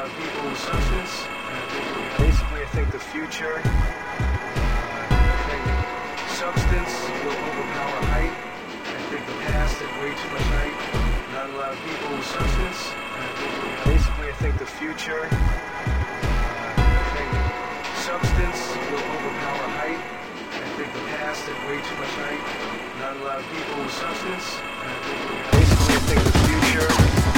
of people with substance. Basically, I think the future, I think substance will overpower height. I think the past had way too much height. Not a lot of people with substance. Basically, I think the future, I think substance will overpower height. I think the past had way too much height. Not a lot of people with substance. Basically, I think the future,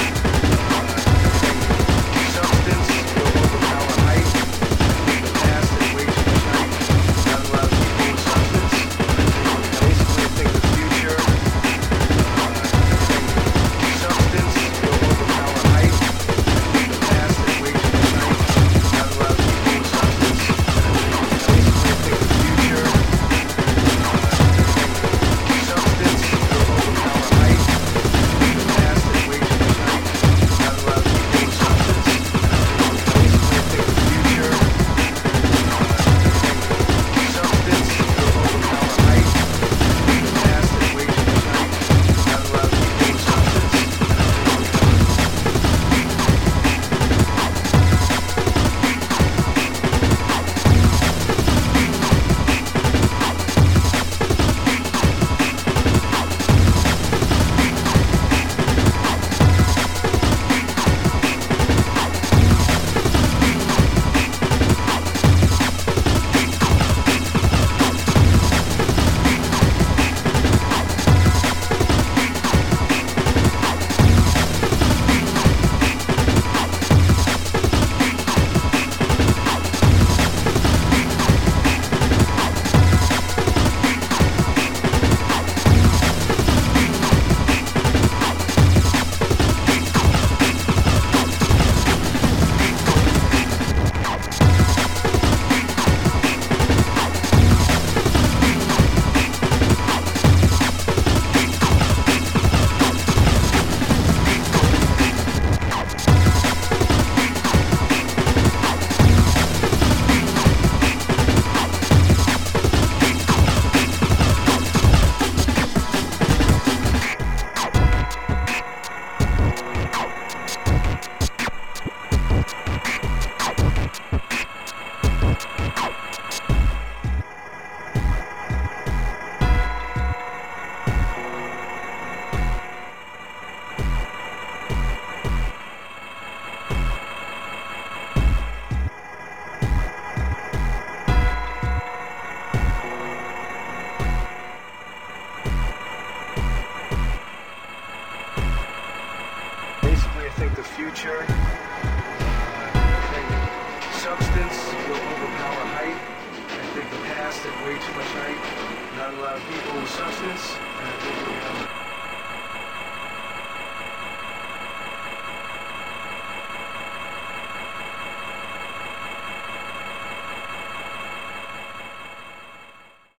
substance will overpower height. The past is way too much height. Not a lot of people with substance. Basically, I think the future, substance will overpower height. The past is way too much height. Not a lot of people with substance. Basically, I think the future, substance will overpower height. The past is way too much height. Not a lot of people with substance. Basically, I think the future, substance will overpower height. The past is way too much height. Not a lot of people with substance. Basically, I think the future, I think substance will overpower height. I think the past had way too much height. Not a lot of people with substance.